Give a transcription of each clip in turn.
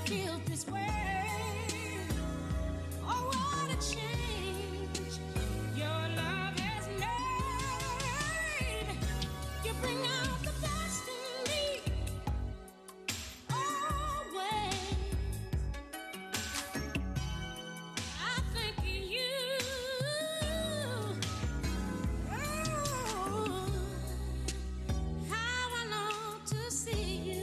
feel this way. Oh, what a change your love has made. You bring out the best in me, always. I think of you. Oh, how I long to see you.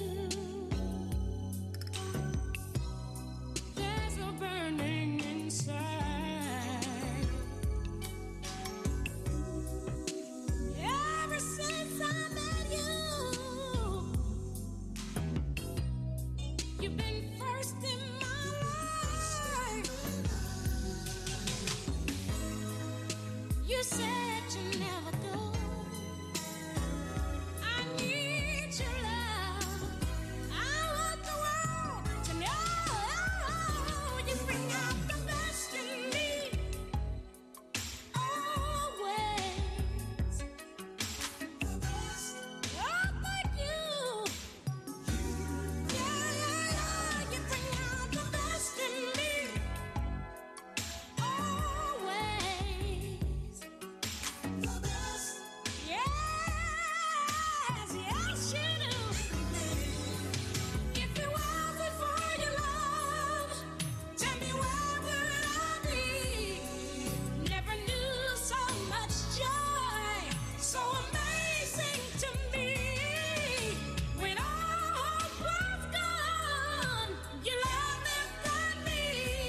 There's a burning inside. Ever since I met you, you've been first in my life. You said you'd never go. I need your love. I want the world to know you bring out the best in me, always. Oh, thank you. Yeah, you bring out the best in me, always. Yes, yes, you do. If it wasn't for your love, tell me where would I be? Never knew so much joy, so amazing to me. When all hope was gone, your love lifted me.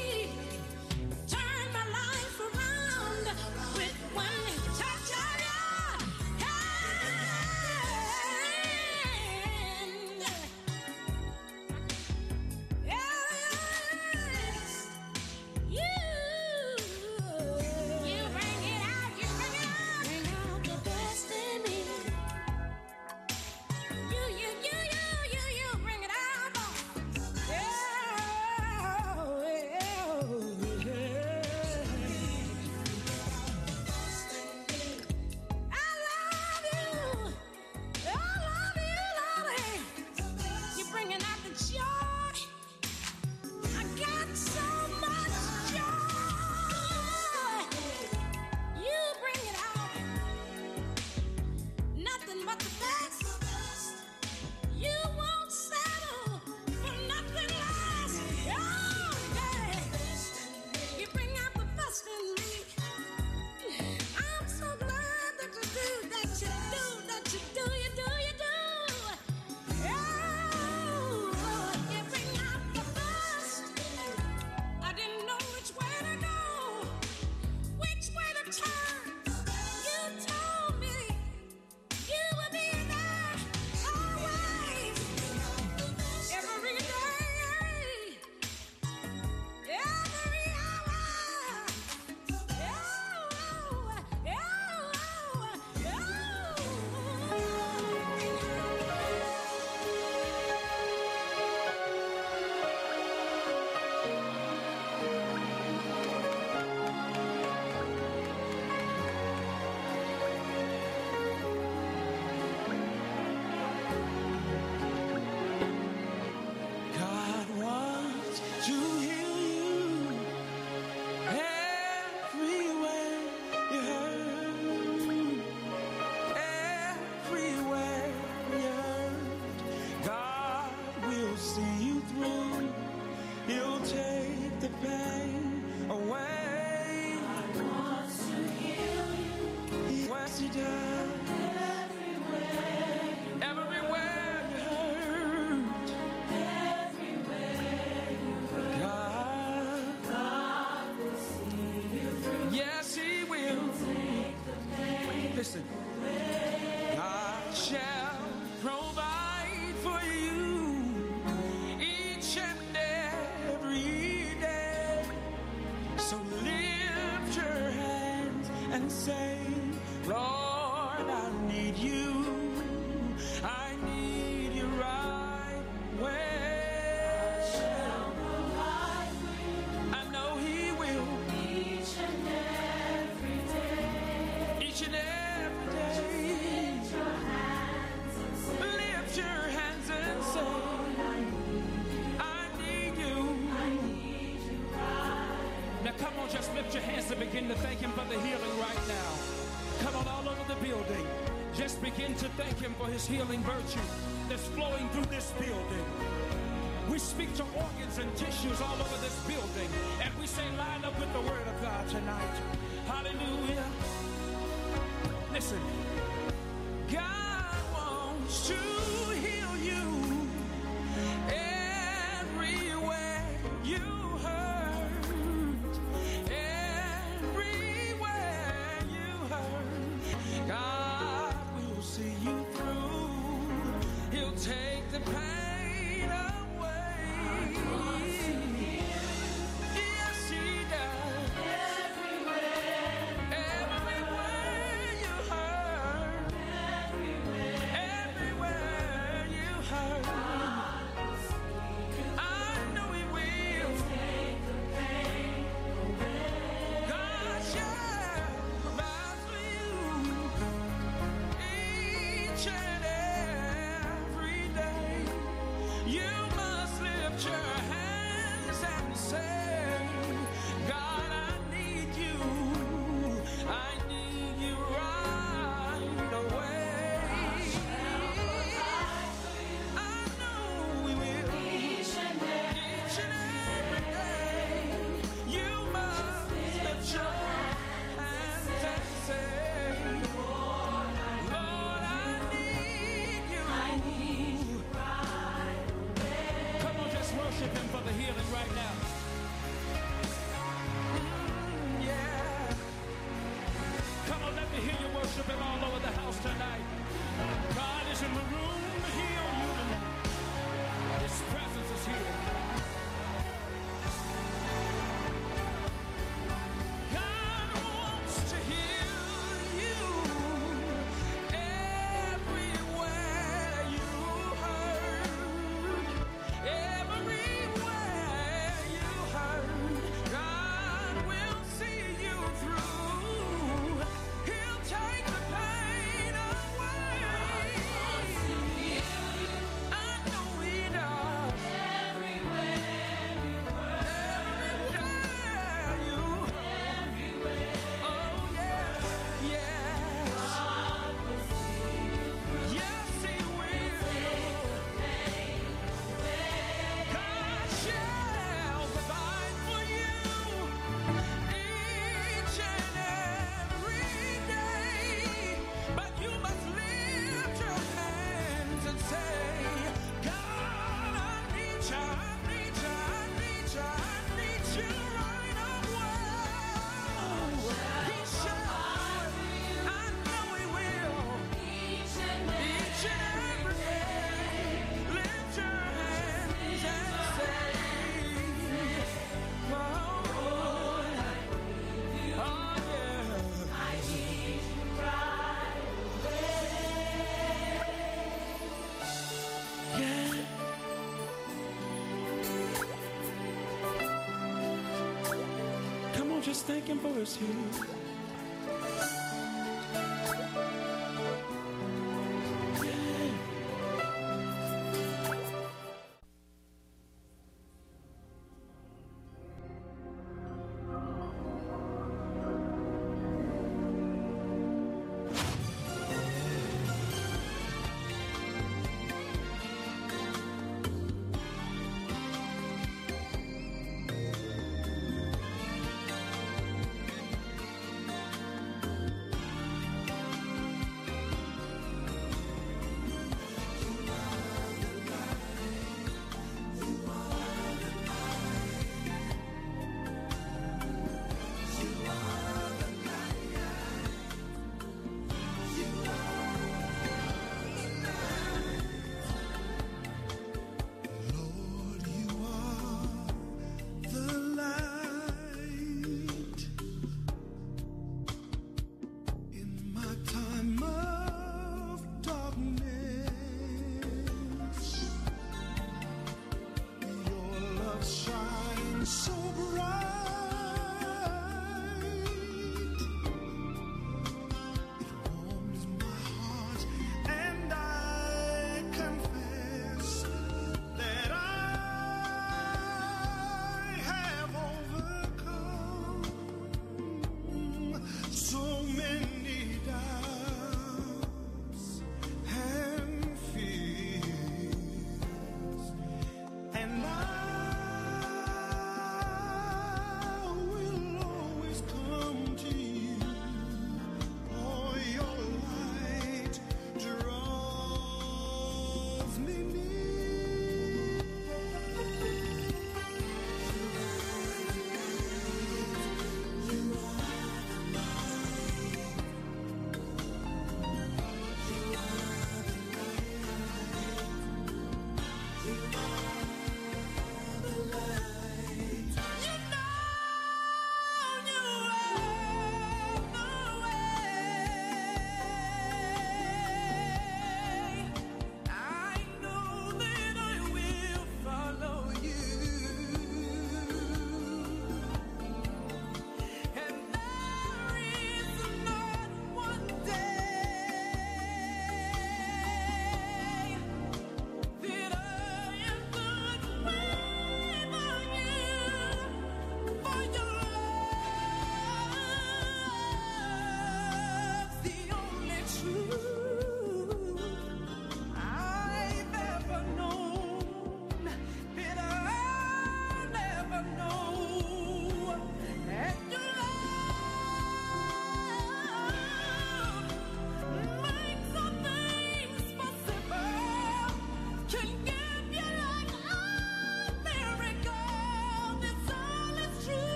Turn my life around with one touch of your hand. Yes, you bring it out, bring out the best in me. You bring it out, boy. I love you, Lordy. You're bringing out the joy. I got so much joy. You bring it out. Nothing but the best. You won't settle for nothing less. Oh, yeah. You bring out the best in me. I'm so glad that you do. Oh, you bring out the best. I didn't know which way to go, which way to turn. You told me you would be there always, every day, every hour. God wants to heal you everywhere you hurt, everywhere you hurt. God will see you through. He'll take the pain away. God wants to heal you. Yes, He does. Everywhere you hurt. God will see you through. Yes, He will. Listen. God shall provide for you each and every day. So lift your hands and say, Lord, I need you. I need you right where I know He will. Each and every day. Each and every day. Lift your hands and say, I need you. begin to thank him for the healing right now. Come on, all over the building. Just begin to thank him for his healing virtue that's flowing through this building. We speak to organs and tissues all over this building, and we say, line up with the word of God tonight. Hallelujah. Listen, God wants to heal you everywhere you hurt, everywhere you hurt. God will see you through. He'll take the pain. Just thank him for his healing.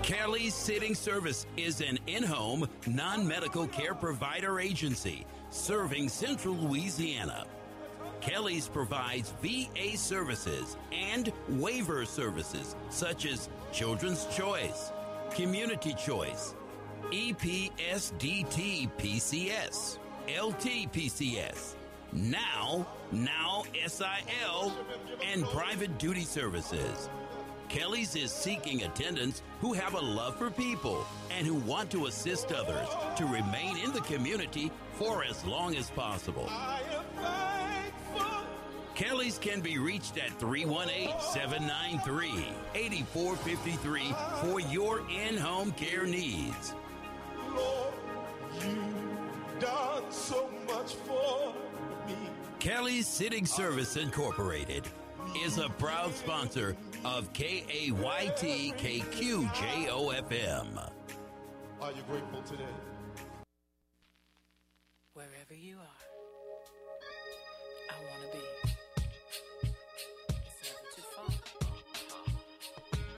Kelly's Sitting Service is an in-home, non-medical care provider agency serving Central Louisiana. Kelly's provides VA services and waiver services such as Children's Choice, Community Choice, EPSDT PCS, LT-PCS, Now SIL, and private duty services. Kelly's is seeking attendants who have a love for people and who want to assist others to remain in the community for as long as possible. Kelly's can be reached at 318-793-8453 for your in-home care needs. Lord, you've done so much for me. Kelly's Sitting Service Incorporated is a proud sponsor of KAYT KQJOFM. Are you grateful today? Wherever you are, I want to be.